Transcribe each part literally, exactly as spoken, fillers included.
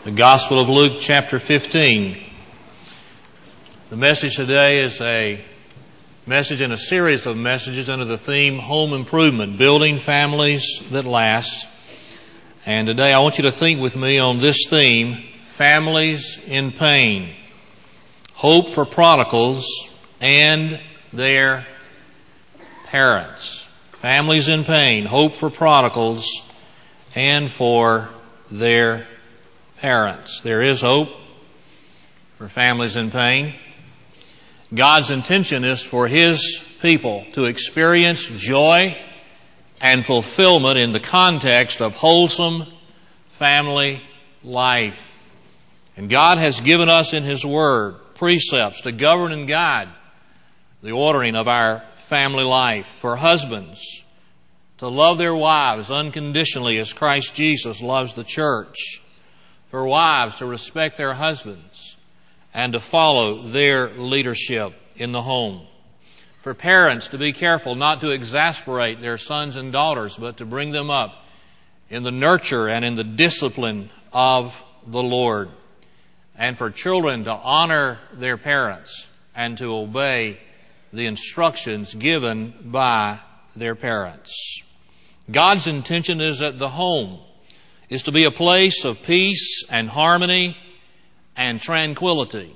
The Gospel of Luke, chapter fifteen. The message today is a message in a series of messages under the theme Home Improvement, Building Families That Last. And today I want you to think with me on this theme, Families in Pain, Hope for Prodigals and Their Parents. Families in pain, hope for prodigals and for their parents. There is hope for families in pain. God's intention is for His people to experience joy and fulfillment in the context of wholesome family life. And God has given us in His Word precepts to govern and guide the ordering of our family life. For husbands to love their wives unconditionally as Christ Jesus loves the church. For wives to respect their husbands and to follow their leadership in the home. For parents to be careful not to exasperate their sons and daughters, but to bring them up in the nurture and in the discipline of the Lord. And for children to honor their parents and to obey the instructions given by their parents. God's intention is that the home is to be a place of peace and harmony and tranquility.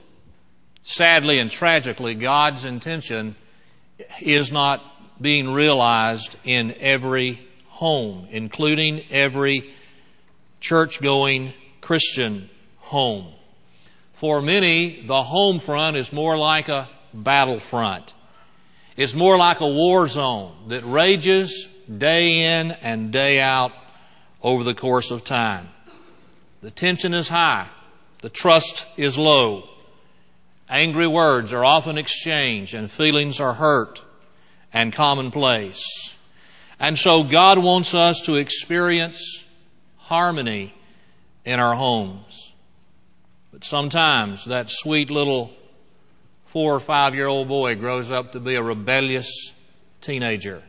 Sadly and tragically, God's intention is not being realized in every home, including every church-going Christian home. For many, the home front is more like a battlefront. It's more like a war zone that rages day in and day out over the course of time. The tension is high. The trust is low. Angry words are often exchanged and feelings are hurt and commonplace. And so God wants us to experience harmony in our homes. But sometimes that sweet little four or five year old boy grows up to be a rebellious teenager.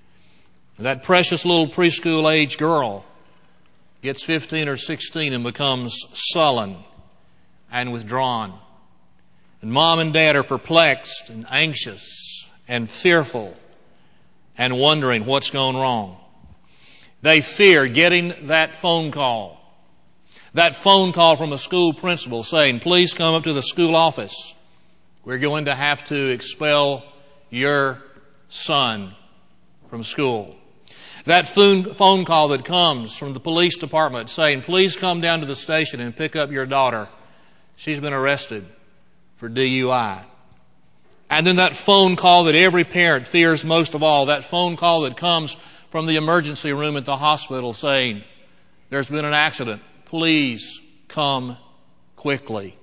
That precious little preschool age girl gets fifteen or sixteen and becomes sullen and withdrawn. And mom and dad are perplexed and anxious and fearful and wondering what's gone wrong. They fear getting that phone call. That phone call from a school principal saying, please come up to the school office. We're going to have to expel your son from school. That phone call that comes from the police department saying, please come down to the station and pick up your daughter. She's been arrested for D U I. And then that phone call that every parent fears most of all, that phone call that comes from the emergency room at the hospital saying, there's been an accident. Please come quickly.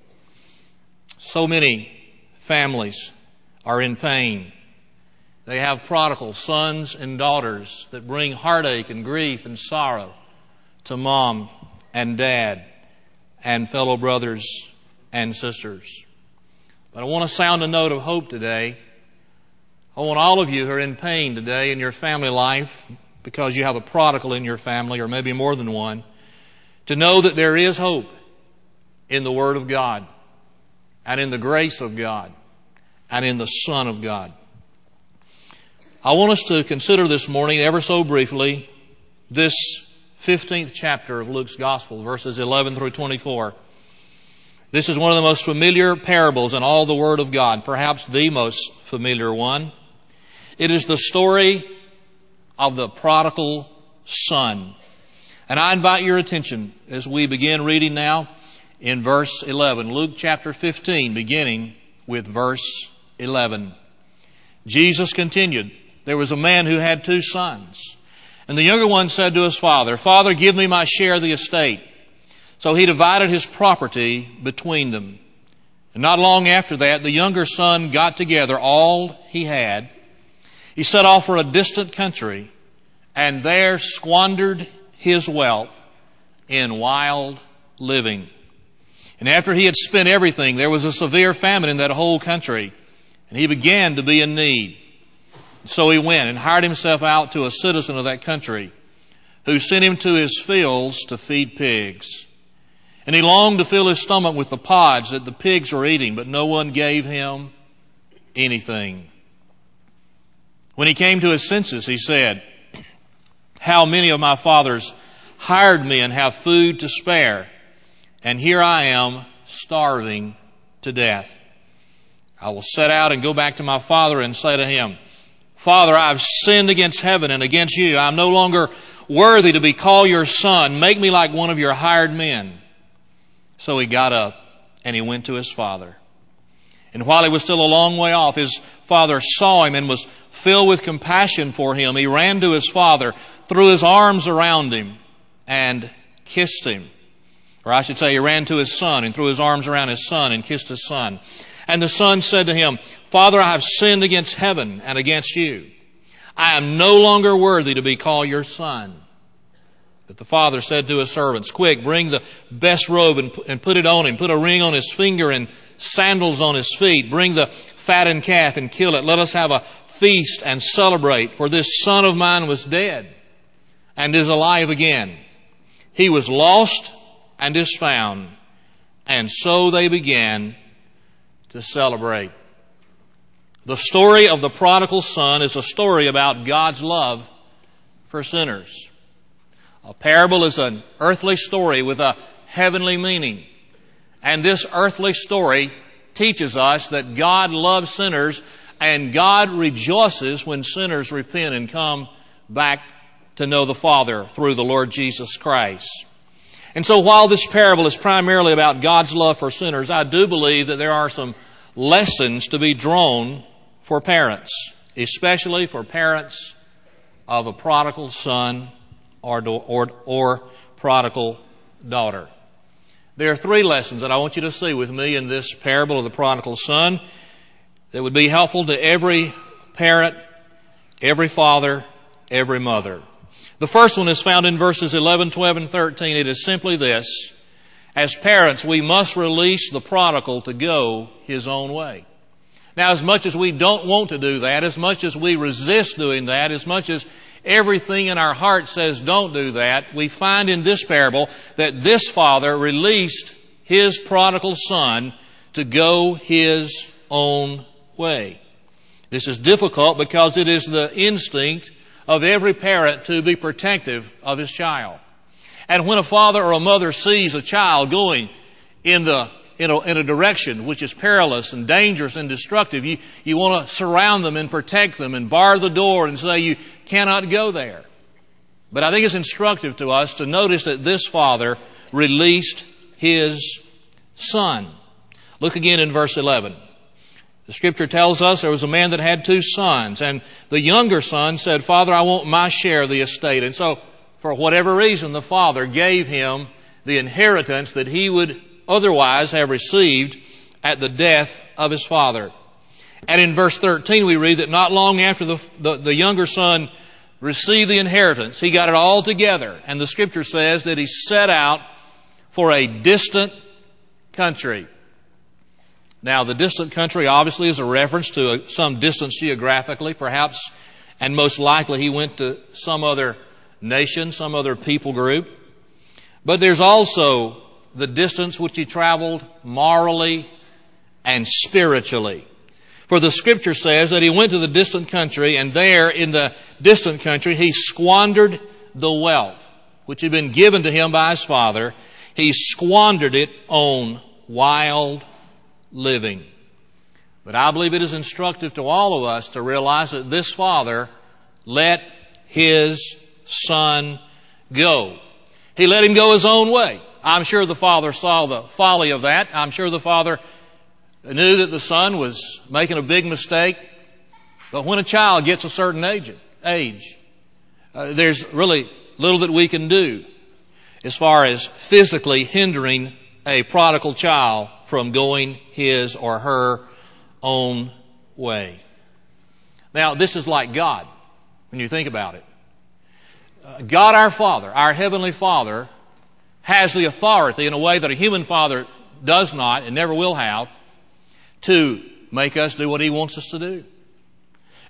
So many families are in pain. They have prodigal sons and daughters that bring heartache and grief and sorrow to mom and dad and fellow brothers and sisters. But I want to sound a note of hope today. I want all of you who are in pain today in your family life because you have a prodigal in your family or maybe more than one, to know that there is hope in the Word of God and in the grace of God and in the Son of God. I want us to consider this morning, ever so briefly, this fifteenth chapter of Luke's Gospel, verses eleven through twenty-four. This is one of the most familiar parables in all the Word of God, perhaps the most familiar one. It is the story of the prodigal son. And I invite your attention as we begin reading now in verse eleven. Luke chapter fifteen, beginning with verse eleven. Jesus continued, there was a man who had two sons. And the younger one said to his father, Father, give me my share of the estate. So he divided his property between them. And not long after that, the younger son got together all he had. He set off for a distant country and there squandered his wealth in wild living. And after he had spent everything, there was a severe famine in that whole country, and he began to be in need. So he went and hired himself out to a citizen of that country, who sent him to his fields to feed pigs. And he longed to fill his stomach with the pods that the pigs were eating, but no one gave him anything. When he came to his senses, he said, how many of my father's hired men have food to spare, and here I am starving to death. I will set out and go back to my father and say to him, Father, I have sinned against heaven and against you. I am no longer worthy to be called your son. Make me like one of your hired men. So he got up and he went to his father. And while he was still a long way off, his father saw him and was filled with compassion for him. He ran to his father, threw his arms around him, and kissed him. Or I should say, he ran to his son and threw his arms around his son and kissed his son. And the son said to him, Father, I have sinned against heaven and against you. I am no longer worthy to be called your son. But the father said to his servants, Quick, bring the best robe and, and put it on him. Put a ring on his finger and sandals on his feet. Bring the fattened calf and kill it. Let us have a feast and celebrate. For this son of mine was dead and is alive again. He was lost and is found. And so they began to celebrate. The story of the prodigal son is a story about God's love for sinners. A parable is an earthly story with a heavenly meaning. And this earthly story teaches us that God loves sinners and God rejoices when sinners repent and come back to know the Father through the Lord Jesus Christ. And so while this parable is primarily about God's love for sinners, I do believe that there are some lessons to be drawn for parents, especially for parents of a prodigal son or, or, or prodigal daughter. There are three lessons that I want you to see with me in this parable of the prodigal son that would be helpful to every parent, every father, every mother. The first one is found in verses eleven, twelve, and thirteen. It is simply this. As parents, we must release the prodigal to go his own way. Now, as much as we don't want to do that, as much as we resist doing that, as much as everything in our heart says don't do that, we find in this parable that this father released his prodigal son to go his own way. This is difficult because it is the instinct of every parent to be protective of his child. And when a father or a mother sees a child going in the in a, in a direction which is perilous and dangerous and destructive, you, you want to surround them and protect them and bar the door and say you cannot go there. But I think it's instructive to us to notice that this father released his son. Look again in verse eleven. The scripture tells us there was a man that had two sons, and the younger son said, Father, I want my share of the estate. And so, for whatever reason, the father gave him the inheritance that he would otherwise have received at the death of his father. And in verse thirteen we read that not long after the, the, the younger son received the inheritance, he got it all together. And the scripture says that he set out for a distant country. Now, the distant country obviously is a reference to a, some distance geographically, perhaps, and most likely he went to some other nation, some other people group. But there's also the distance which he traveled morally and spiritually. For the scripture says that he went to the distant country, and there in the distant country he squandered the wealth which had been given to him by his father. He squandered it on wild living. But I believe it is instructive to all of us to realize that this father let his son go. He let him go his own way. I'm sure the father saw the folly of that. I'm sure the father knew that the son was making a big mistake. But when a child gets a certain age, age uh, there's really little that we can do as far as physically hindering a prodigal child from going his or her own way. Now, this is like God, when you think about it. Uh, God our Father, our Heavenly Father, has the authority in a way that a human father does not and never will have to make us do what He wants us to do.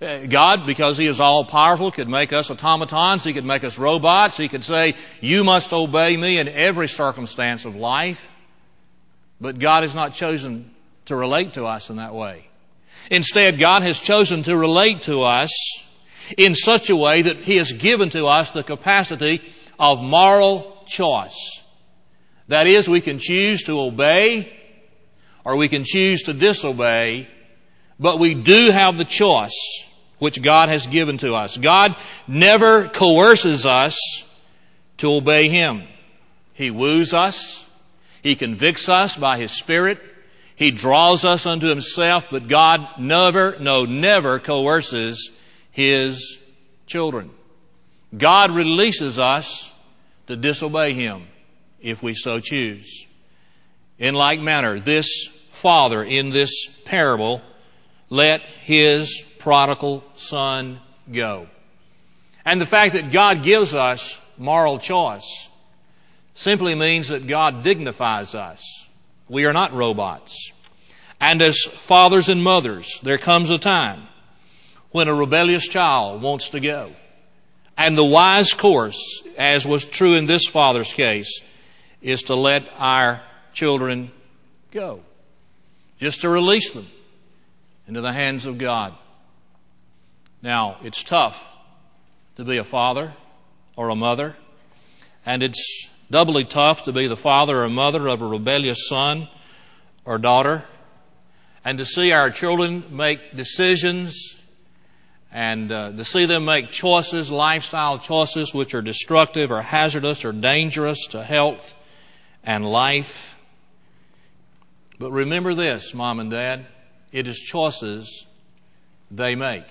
God, because He is all-powerful, could make us automatons. He could make us robots. He could say, you must obey me in every circumstance of life. But God has not chosen to relate to us in that way. Instead, God has chosen to relate to us in such a way that He has given to us the capacity of moral choice. That is, we can choose to obey or we can choose to disobey, but we do have the choice which God has given to us. God never coerces us to obey Him. He woos us. He convicts us by His Spirit. He draws us unto Himself, but God never, no, never coerces His children. God releases us to disobey Him if we so choose. In like manner, this father in this parable let his prodigal son go. And the fact that God gives us moral choice simply means that God dignifies us. We are not robots. And as fathers and mothers, there comes a time when a rebellious child wants to go. And the wise course, as was true in this father's case, is to let our children go. Just to release them into the hands of God. Now, it's tough to be a father or a mother, and it's doubly tough to be the father or mother of a rebellious son or daughter, and to see our children make decisions and uh, to see them make choices, lifestyle choices, which are destructive or hazardous or dangerous to health and life. But remember this, Mom and Dad, it is choices they make.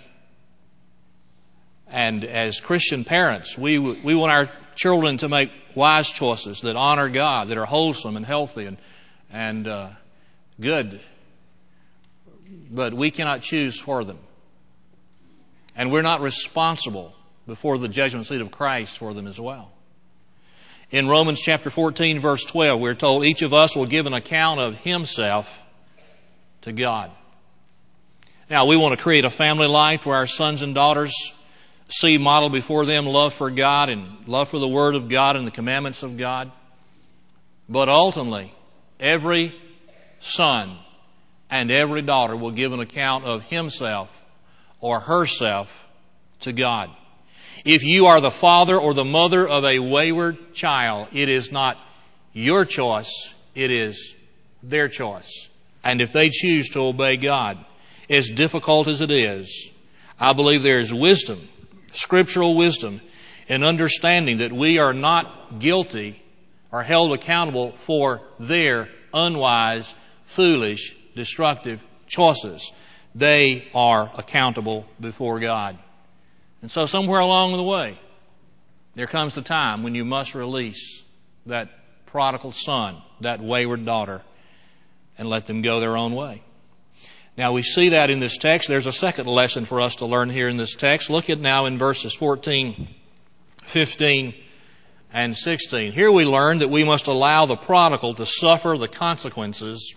And as Christian parents, we we want our children to make wise choices that honor God, that are wholesome and healthy and and uh, good. But we cannot choose for them. And we're not responsible before the judgment seat of Christ for them as well. In Romans chapter fourteen, verse twelve, we're told each of us will give an account of himself to God. Now, we want to create a family life where our sons and daughters see modeled before them love for God and love for the Word of God and the commandments of God. But ultimately, every son and every daughter will give an account of himself or herself to God. If you are the father or the mother of a wayward child, it is not your choice, it is their choice. And if they choose to obey God, as difficult as it is, I believe there is wisdom, scriptural wisdom, in understanding that we are not guilty or held accountable for their unwise, foolish, destructive choices. They are accountable before God. And so somewhere along the way, there comes the time when you must release that prodigal son, that wayward daughter, and let them go their own way. Now we see that in this text. There's a second lesson for us to learn here in this text. Look at now in verses fourteen, fifteen, and sixteen. Here we learn that we must allow the prodigal to suffer the consequences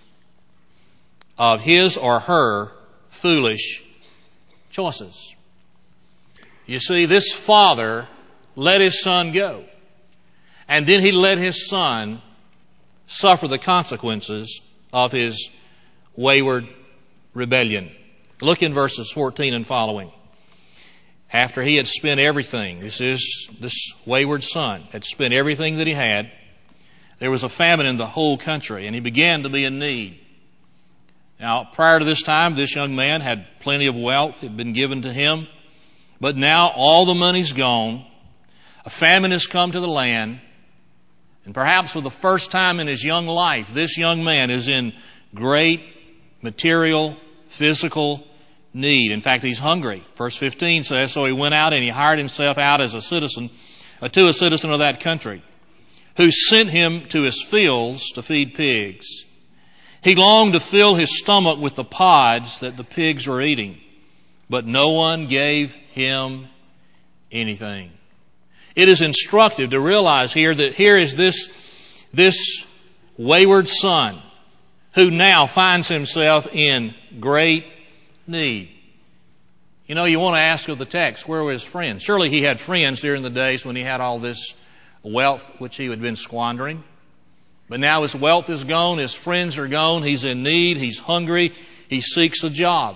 of his or her foolish choices. You see, this father let his son go. And then he let his son suffer the consequences of his wayward rebellion. Look in verses fourteen and following. After he had spent everything, this is this wayward son had spent everything that he had. There was a famine in the whole country, and he began to be in need. Now, prior to this time, this young man had plenty of wealth that had been given to him. But now all the money's gone. A famine has come to the land. And perhaps for the first time in his young life, this young man is in great material, physical need. In fact, he's hungry. Verse fifteen says, so he went out and he hired himself out as a citizen, uh, to a citizen of that country, who sent him to his fields to feed pigs. He longed to fill his stomach with the pods that the pigs were eating, but no one gave him anything. It is instructive to realize here that here is this, this wayward son who now finds himself in great need. You know, you want to ask of the text, where were his friends? Surely he had friends during the days when he had all this wealth which he had been squandering. But now his wealth is gone, his friends are gone, he's in need, he's hungry, he seeks a job.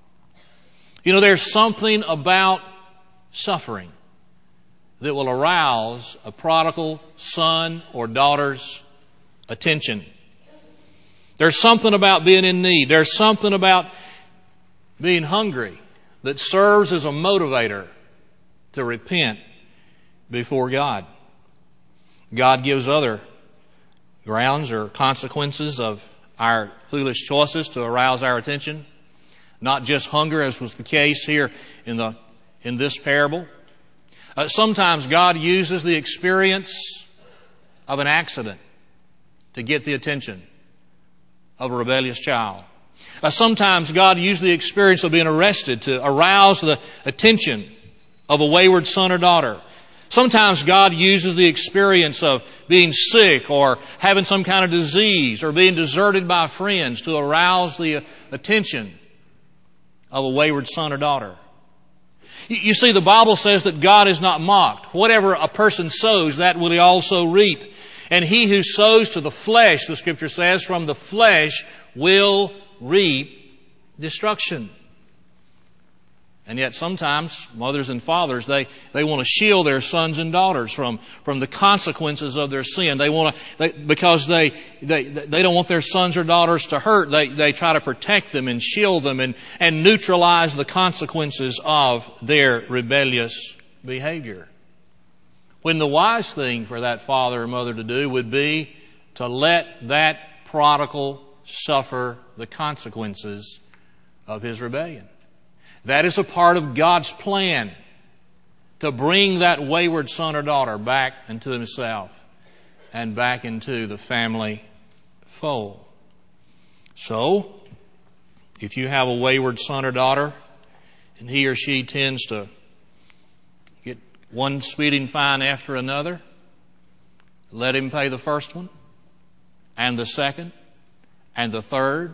You know, there's something about suffering that will arouse a prodigal son or daughter's attention. There's something about being in need. There's something about being hungry that serves as a motivator to repent before God. God gives other grounds or consequences of our foolish choices to arouse our attention. Not just hunger, as was the case here in the in this parable. Uh, sometimes God uses the experience of an accident to get the attention of a rebellious child. Uh, sometimes God used the experience of being arrested to arouse the attention of a wayward son or daughter. Sometimes God uses the experience of being sick or having some kind of disease or being deserted by friends to arouse the attention of a wayward son or daughter. You see, the Bible says that God is not mocked. Whatever a person sows, that will he also reap. And he who sows to the flesh, the Scripture says, from the flesh will reap destruction. And yet sometimes mothers and fathers, they, they want to shield their sons and daughters from, from the consequences of their sin. They want to, they, because they, they, they don't want their sons or daughters to hurt, they, they try to protect them and shield them and, and neutralize the consequences of their rebellious behavior. When the wise thing for that father or mother to do would be to let that prodigal suffer the consequences of his rebellion. That is a part of God's plan to bring that wayward son or daughter back into himself and back into the family fold. So, if you have a wayward son or daughter and he or she tends to get one speeding fine after another, let him pay the first one and the second and the third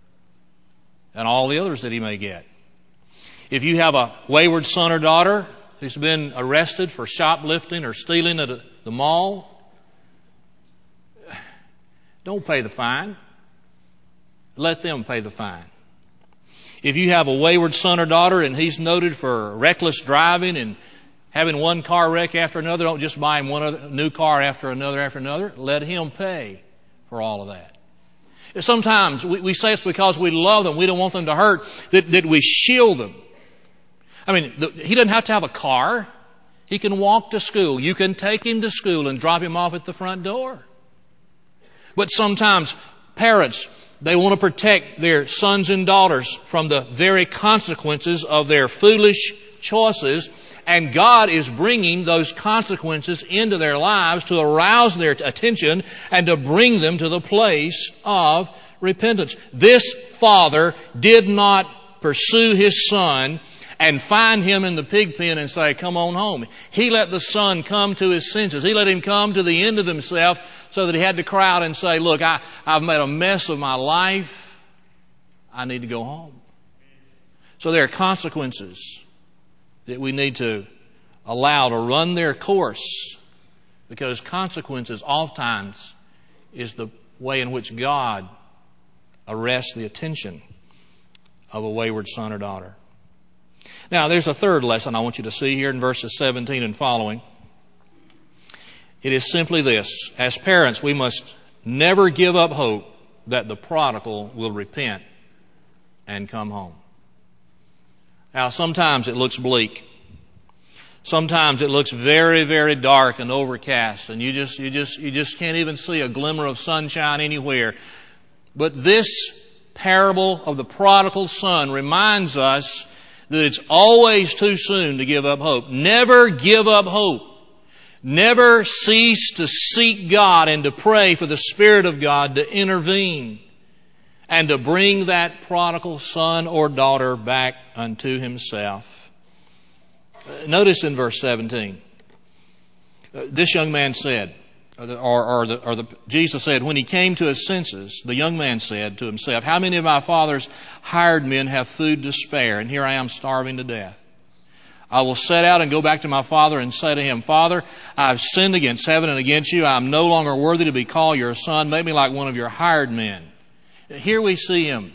and all the others that he may get. If you have a wayward son or daughter who's been arrested for shoplifting or stealing at the mall, don't pay the fine. Let them pay the fine. If you have a wayward son or daughter and he's noted for reckless driving and having one car wreck after another, don't just buy him one other, new car after another after another. Let him pay for all of that. Sometimes we, we say it's because we love them, we don't want them to hurt, that, that we shield them. I mean, the, he doesn't have to have a car. He can walk to school. You can take him to school and drop him off at the front door. But sometimes parents, they want to protect their sons and daughters from the very consequences of their foolish choices. And God is bringing those consequences into their lives to arouse their attention and to bring them to the place of repentance. This father did not pursue his son and find him in the pig pen and say, come on home. He let the son come to his senses. He let him come to the end of himself so that he had to cry out and say, look, I, I've made a mess of my life. I need to go home. So there are consequences that we need to allow to run their course, because consequences oftentimes is the way in which God arrests the attention of a wayward son or daughter. Now, there's a third lesson I want you to see here in verses seventeen and following. It is simply this. As parents, we must never give up hope that the prodigal will repent and come home. Now, sometimes it looks bleak. Sometimes it looks very, very dark and overcast, and you just, you just, you just can't even see a glimmer of sunshine anywhere. But this parable of the prodigal son reminds us that it's always too soon to give up hope. Never give up hope. Never cease to seek God and to pray for the Spirit of God to intervene and to bring that prodigal son or daughter back unto himself. Notice in verse seventeen, this young man said, or, the, or, or, the, or the, Jesus said, when he came to his senses, the young man said to himself, how many of my father's hired men have food to spare, and here I am starving to death? I will set out and go back to my father and say to him, Father, I've sinned against heaven and against you. I am no longer worthy to be called your son. Make me like one of your hired men. Here we see him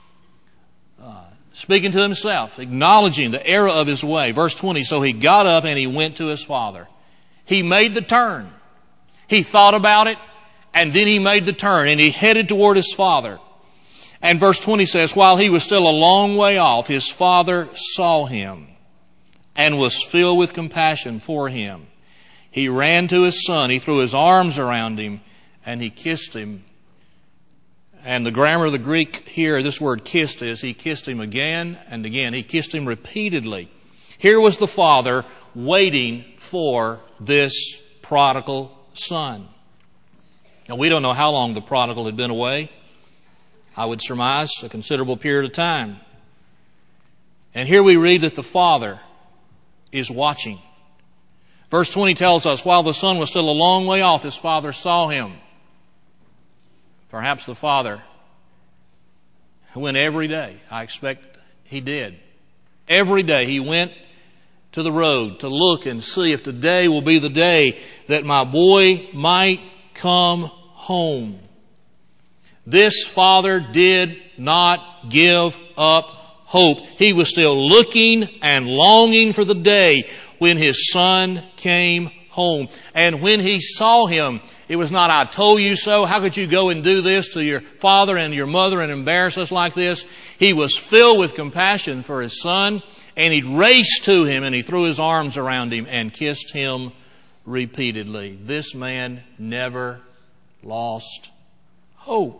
uh, speaking to himself, acknowledging the error of his way. Verse twenty, so he got up and he went to his father. He made the turn. He thought about it, and then he made the turn, and he headed toward his father. And verse twenty says, while he was still a long way off, his father saw him and was filled with compassion for him. He ran to his son, he threw his arms around him, and he kissed him. And the grammar of the Greek here, this word kissed is, he kissed him again and again. He kissed him repeatedly. Here was the father waiting for this prodigal son. Now, we don't know how long the prodigal had been away. I would surmise a considerable period of time. And here we read that the father is watching. Verse twenty tells us, while the son was still a long way off, his father saw him. Perhaps the father went every day. I expect he did. Every day he went to the road to look and see if today will be the day that my boy might come home. This father did not give up hope. He was still looking and longing for the day when his son came home. And when he saw him, it was not, I told you so. How could you go and do this to your father and your mother and embarrass us like this? He was filled with compassion for his son, and he raced to him and he threw his arms around him and kissed him repeatedly. This man never lost hope.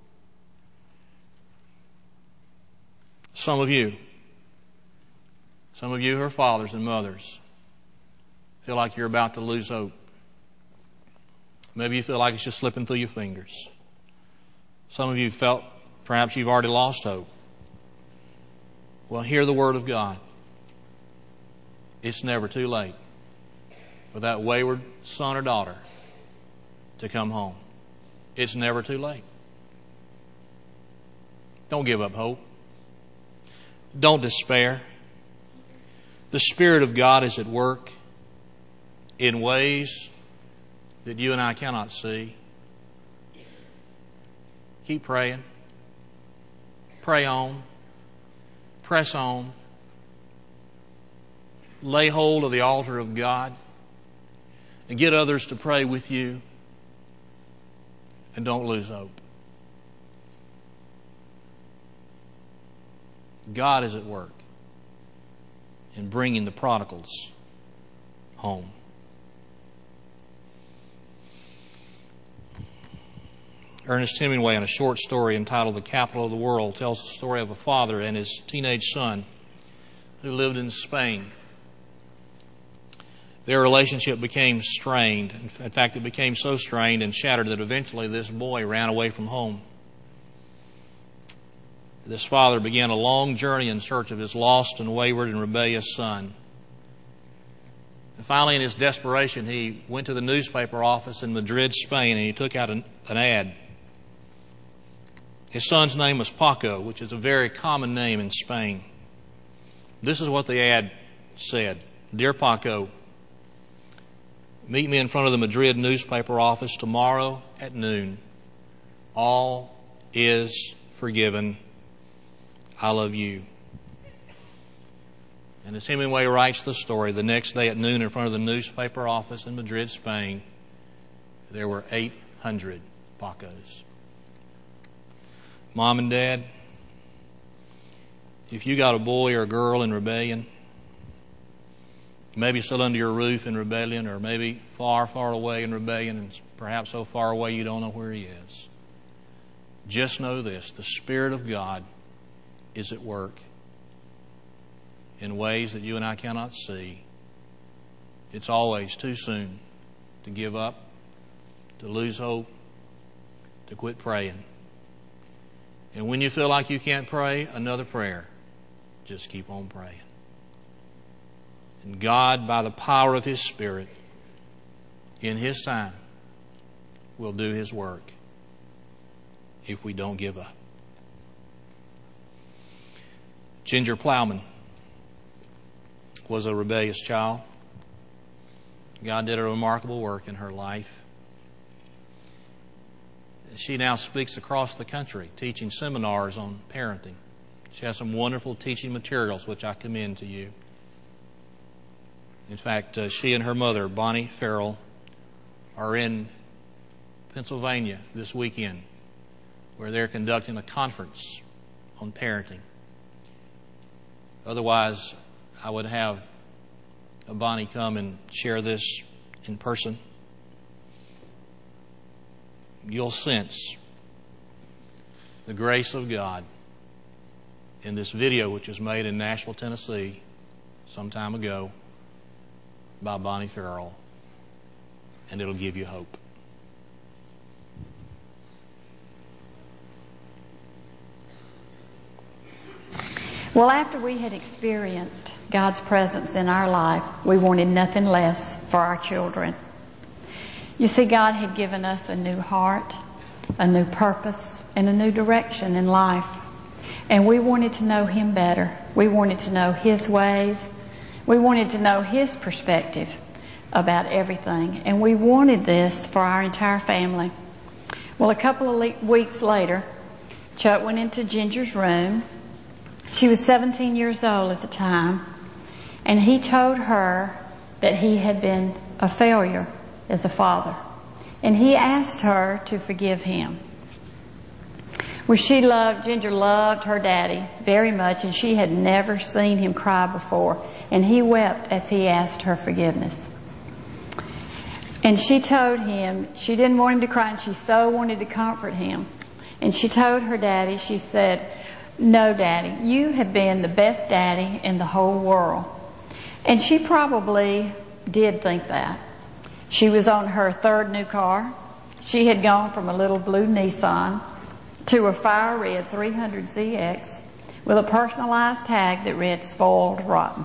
Some of you, some of you who are fathers and mothers, feel like you're about to lose hope. Maybe you feel like it's just slipping through your fingers. Some of you felt perhaps you've already lost hope. Well, hear the word of God. It's never too late for that wayward son or daughter to come home. It's never too late. Don't give up hope. Don't despair. The Spirit of God is at work in ways that you and I cannot see. Keep praying. Pray on. Press on. Lay hold of the altar of God and get others to pray with you. And don't lose hope. God is at work in bringing the prodigals home. Ernest Hemingway, in a short story entitled The Capital of the World, tells the story of a father and his teenage son who lived in Spain. Their relationship became strained. In fact, it became so strained and shattered that eventually this boy ran away from home. This father began a long journey in search of his lost and wayward and rebellious son. And finally, in his desperation, he went to the newspaper office in Madrid, Spain, and he took out an, an ad. His son's name was Paco, which is a very common name in Spain. This is what the ad said. Dear Paco, meet me in front of the Madrid newspaper office tomorrow at noon. All is forgiven. I love you. And as Hemingway writes the story, the next day at noon in front of the newspaper office in Madrid, Spain, there were eight hundred Pacos. Mom and Dad, if you got a boy or a girl in rebellion, maybe still under your roof in rebellion, or maybe far, far away in rebellion, and perhaps so far away you don't know where he is, just know this: the Spirit of God is at work in ways that you and I cannot see. It's always too soon to give up, to lose hope, to quit praying. And when you feel like you can't pray another prayer, just keep on praying. And God, by the power of His Spirit, in His time, will do His work if we don't give up. Ginger Plowman was a rebellious child. God did a remarkable work in her life. She now speaks across the country, teaching seminars on parenting. She has some wonderful teaching materials, which I commend to you. In fact, uh, she and her mother, Bonnie Farrell, are in Pennsylvania this weekend, where they're conducting a conference on parenting. Otherwise, I would have Bonnie come and share this in person. You'll sense the grace of God in this video, which was made in Nashville, Tennessee, some time ago by Bonnie Farrell, and it'll give you hope. Well, after we had experienced God's presence in our life, we wanted nothing less for our children. You see, God had given us a new heart, a new purpose, and a new direction in life. And we wanted to know Him better. We wanted to know His ways. We wanted to know His perspective about everything. And we wanted this for our entire family. Well, a couple of le- weeks later, Chuck went into Ginger's room. She was seventeen years old at the time, and he told her that he had been a failure as a father. And he asked her to forgive him. Well, she loved, Ginger loved her daddy very much, and she had never seen him cry before. And he wept as he asked her forgiveness. And she told him, she didn't want him to cry, and she so wanted to comfort him. And she told her daddy, she said, "No, Daddy, you have been the best daddy in the whole world." And she probably did think that. She was on her third new car. She had gone from a little blue Nissan to a fire red three hundred Z X with a personalized tag that read "Spoiled Rotten."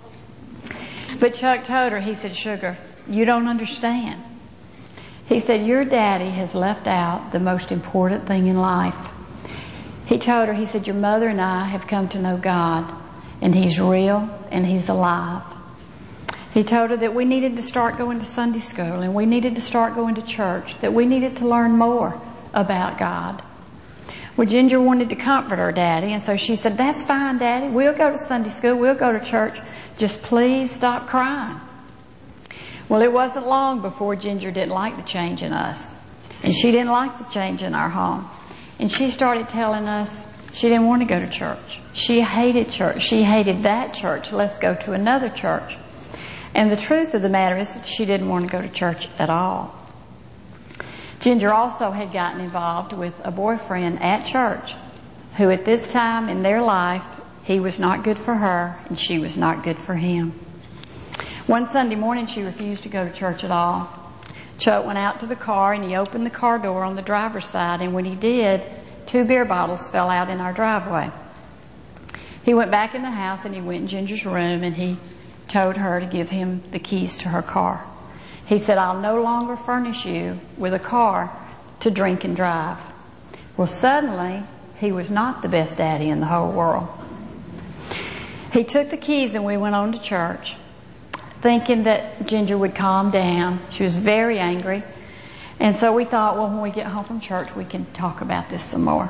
But Chuck told her, he said, "Sugar, you don't understand." He said, "Your daddy has left out the most important thing in life." He told her, he said, "Your mother and I have come to know God, and He's real and He's alive." He told her that we needed to start going to Sunday school, and we needed to start going to church, that we needed to learn more about God. Well, Ginger wanted to comfort her daddy, and so she said, "That's fine, Daddy. We'll go to Sunday school. We'll go to church. Just please stop crying." Well, it wasn't long before Ginger didn't like the change in us, and she didn't like the change in our home. And she started telling us she didn't want to go to church. She hated church. She hated that church. Let's go to another church. And the truth of the matter is that she didn't want to go to church at all. Ginger also had gotten involved with a boyfriend at church who at this time in their life, he was not good for her and she was not good for him. One Sunday morning she refused to go to church at all. Chuck went out to the car and he opened the car door on the driver's side, and when he did, two beer bottles fell out in our driveway. He went back in the house and he went in Ginger's room and he told her to give him the keys to her car. He said, "I'll no longer furnish you with a car to drink and drive." Well, suddenly, he was not the best daddy in the whole world. He took the keys and we went on to church, thinking that Ginger would calm down. She was very angry. And so we thought, well, when we get home from church, we can talk about this some more.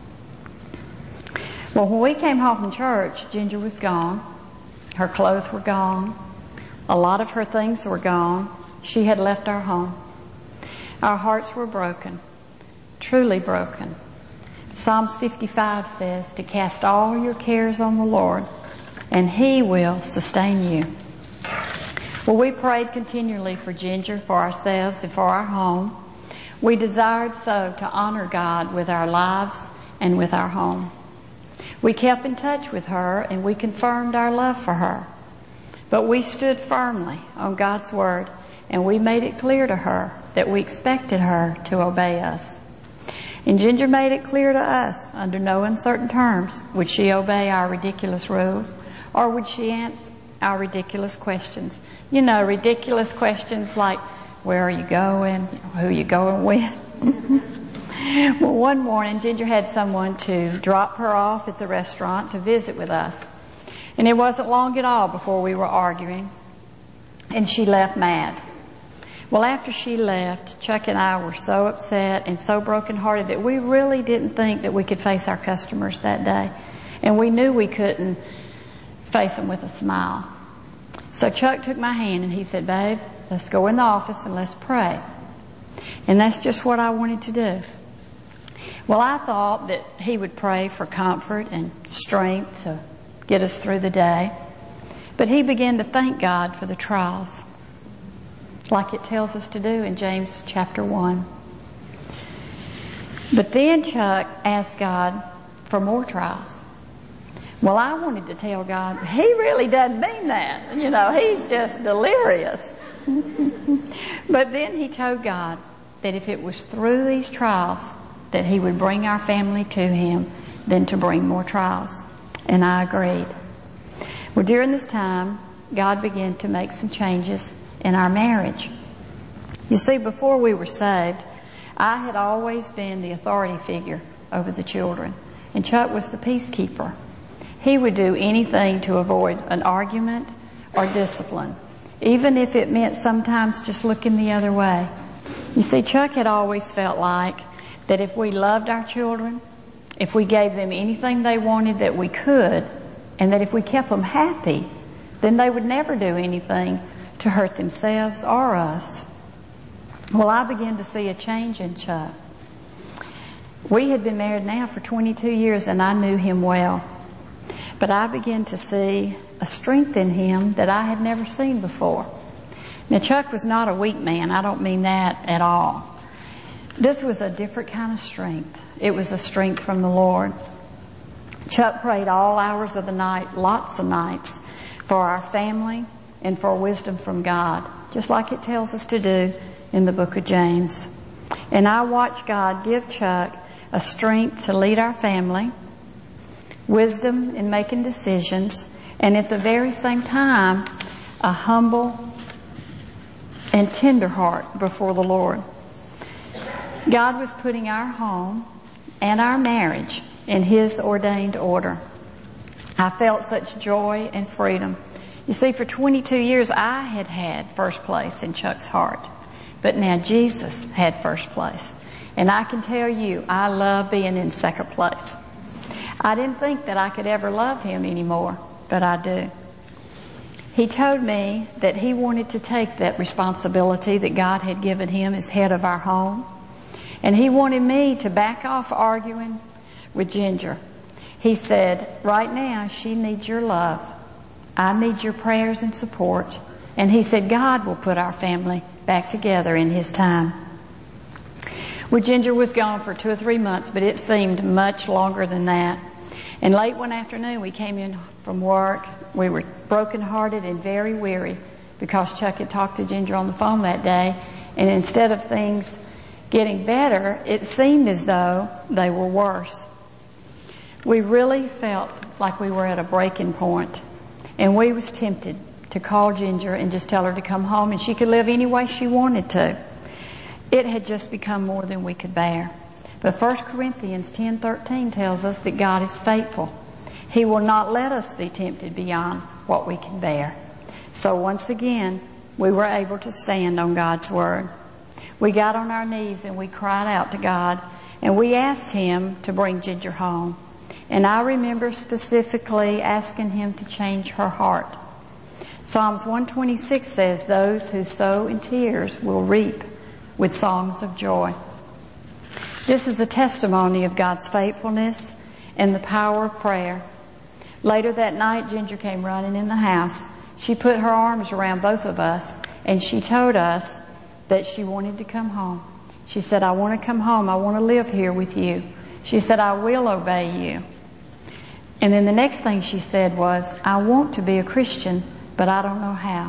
Well, when we came home from church, Ginger was gone. Her clothes were gone. A lot of her things were gone. She had left our home. Our hearts were broken, truly broken. Psalms fifty-five says to cast all your cares on the Lord, and He will sustain you. Well, we prayed continually for Ginger, for ourselves, and for our home. We desired so to honor God with our lives and with our home. We kept in touch with her and we confirmed our love for her. But we stood firmly on God's Word, and we made it clear to her that we expected her to obey us. And Ginger made it clear to us, under no uncertain terms, would she obey our ridiculous rules, or would she answer our ridiculous questions. You know, ridiculous questions like, Where are you going? Who are you going with? Well, one morning, Ginger had someone to drop her off at the restaurant to visit with us. And it wasn't long at all before we were arguing, and she left mad. Well, after she left, Chuck and I were so upset and so brokenhearted that we really didn't think that we could face our customers that day. And we knew we couldn't face them with a smile. So Chuck took my hand and he said, "Babe, let's go in the office and let's pray." And that's just what I wanted to do. Well, I thought that he would pray for comfort and strength to get us through the day. But he began to thank God for the trials, like it tells us to do in James chapter one. But then Chuck asked God for more trials. Well, I wanted to tell God, he really doesn't mean that. You know, he's just delirious. But then he told God that if it was through these trials that he would bring our family to him, then to bring more trials. And I agreed. Well, during this time, God began to make some changes in our marriage. You see, before we were saved, I had always been the authority figure over the children, and Chuck was the peacekeeper. He would do anything to avoid an argument or discipline, even if it meant sometimes just looking the other way. You see, Chuck had always felt like that if we loved our children, if we gave them anything they wanted that we could, and that if we kept them happy, then they would never do anything to hurt themselves or us. Well, I began to see a change in Chuck. We had been married now for twenty-two years, and I knew him well. But I began to see a strength in him that I had never seen before. Now, Chuck was not a weak man. I don't mean that at all. This was a different kind of strength. It was a strength from the Lord. Chuck prayed all hours of the night, lots of nights, for our family and for wisdom from God, just like it tells us to do in the book of James. And I watched God give Chuck a strength to lead our family, wisdom in making decisions, and at the very same time, a humble and tender heart before the Lord. God was putting our home and our marriage in His ordained order. I felt such joy and freedom. You see, for twenty-two years, I had had first place in Chuck's heart. But now Jesus had first place. And I can tell you, I love being in second place. I didn't think that I could ever love him anymore, but I do. He told me that he wanted to take that responsibility that God had given him as head of our home. And he wanted me to back off arguing with Ginger. He said, right now, she needs your love. I need your prayers and support. And he said, God will put our family back together in His time. Well, Ginger was gone for two or three months, but it seemed much longer than that. And late one afternoon, we came in from work. We were brokenhearted and very weary because Chuck had talked to Ginger on the phone that day. And instead of things getting better, it seemed as though they were worse. We really felt like we were at a breaking point. And we was tempted to call Ginger and just tell her to come home, and she could live any way she wanted to. It had just become more than we could bear. But First Corinthians ten thirteen tells us that God is faithful. He will not let us be tempted beyond what we can bear. So once again, we were able to stand on God's Word. We got on our knees and we cried out to God, and we asked Him to bring Ginger home. And I remember specifically asking Him to change her heart. Psalms one twenty-six says, those who sow in tears will reap with songs of joy. This is a testimony of God's faithfulness and the power of prayer. Later that night, Ginger came running in the house. She put her arms around both of us, and she told us that she wanted to come home. She said, I want to come home. I want to live here with you. She said, I will obey you. And then the next thing she said was, I want to be a Christian, but I don't know how.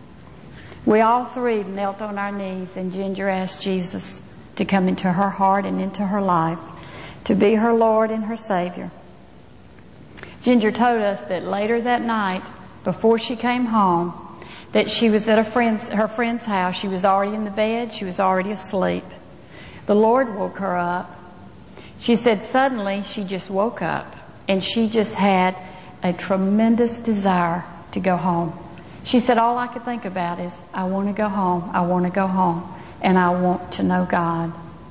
We all three knelt on our knees, and Ginger asked Jesus to come into her heart and into her life, to be her Lord and her Savior. Ginger told us that later that night, before she came home, that she was at a friend's, her friend's house. She was already in the bed. She was already asleep. The Lord woke her up. She said suddenly she just woke up and she just had a tremendous desire to go home. She said, all I could think about is, I want to go home, I want to go home, and I want to know God.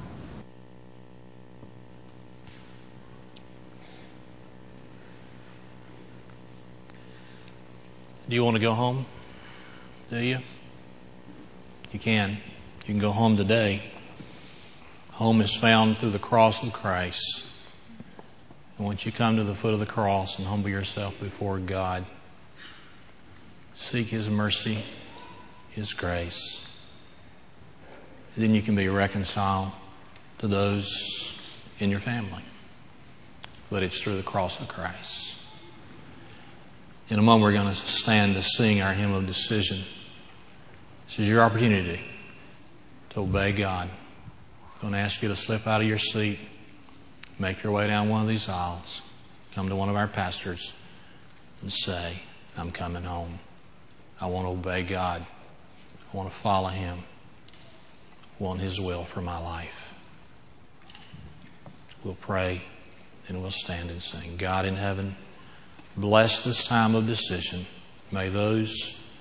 Do you want to go home? Do you? You can. You can go home today. Home is found through the cross of Christ. And once you come to the foot of the cross and humble yourself before God, seek His mercy, His grace, then you can be reconciled to those in your family. But it's through the cross of Christ. In a moment, we're going to stand to sing our hymn of decision. This is your opportunity to obey God. I'm going to ask you to slip out of your seat, make your way down one of these aisles, come to one of our pastors, and say, I'm coming home. I want to obey God. I want to follow Him. I want His will for my life. We'll pray and we'll stand and sing. God in heaven, bless this time of decision. May those